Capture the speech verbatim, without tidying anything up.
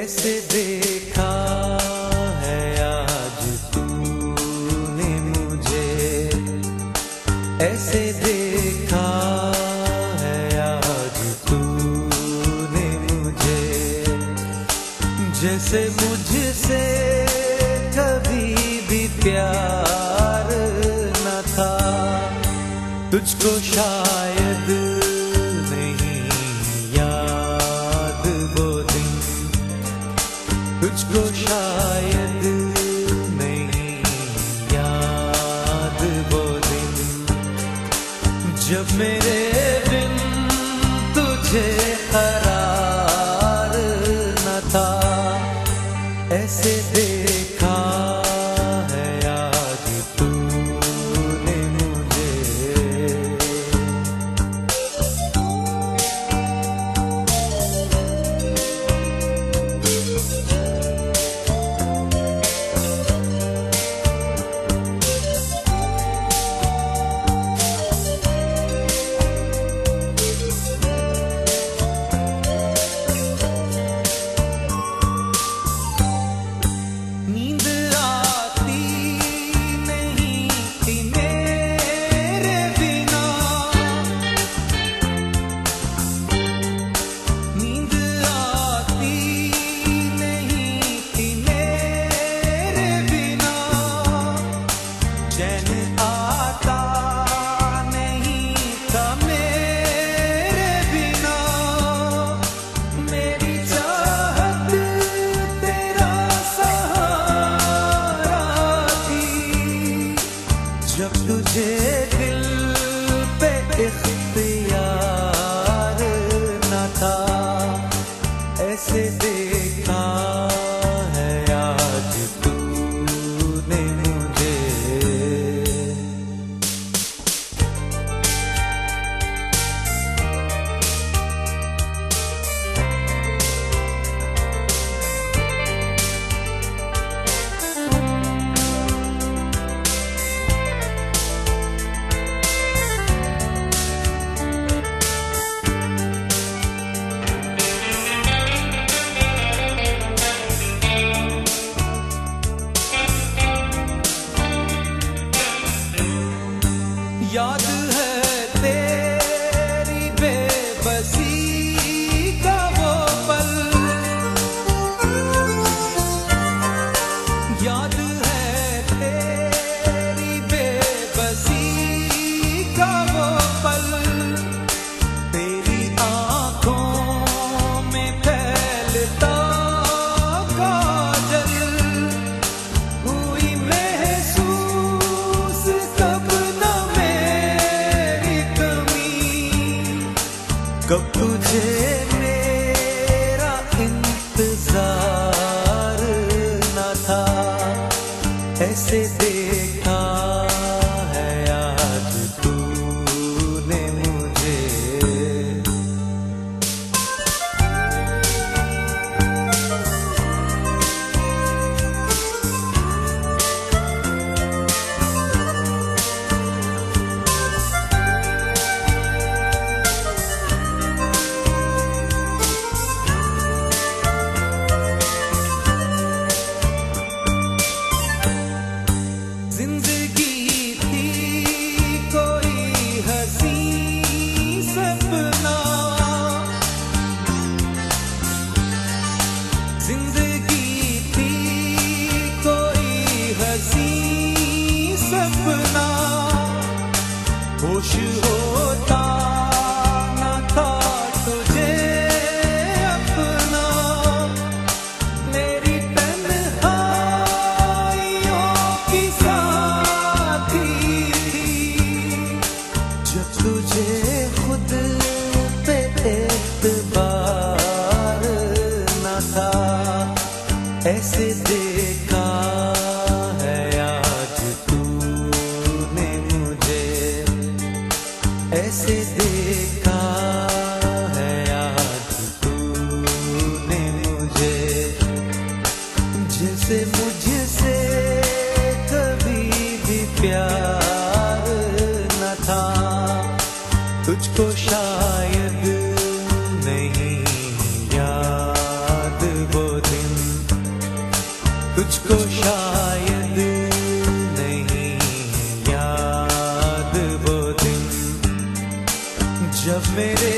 कैसे देखा है आज तूने मुझे, ऐसे देखा है आज तूने मुझे, जैसे मुझसे कभी भी प्यार न था। तुझको शायद नहीं याद वो दिन, तुझको शायद नहीं याद वो दिन, जब मेरे बिन तुझे करार न था। ऐसे देखा है आज तूने मुझे। जब तुझे दिल पे इख्तियार न था, ऐसे देखा है आज तूने मुझे। याद है तेरी बेबसी का वो पल, याद है तेरी बेबसी का वो पल, तेरी आंखों में फैलता काजल, हुई महसूस कब कब तुझे मेरा इंतजार न था। ऐसे देखा है आज तूने मुझे। जिंदगी थी कोई हसी सपना, होश होता न था तुझे अपना, मेरी तन्हाइयों की साथी थी, जब तुझे खुद पे एतबार न था। ऐसे देखा है आज तूने मुझे, ऐसे देखा है आज तूने मुझे, जैसे मुझसे कभी भी प्यार न था। तुझको शायद नहीं याद वो दिन, तुझको शायद नहीं याद वो दिन जब मेरे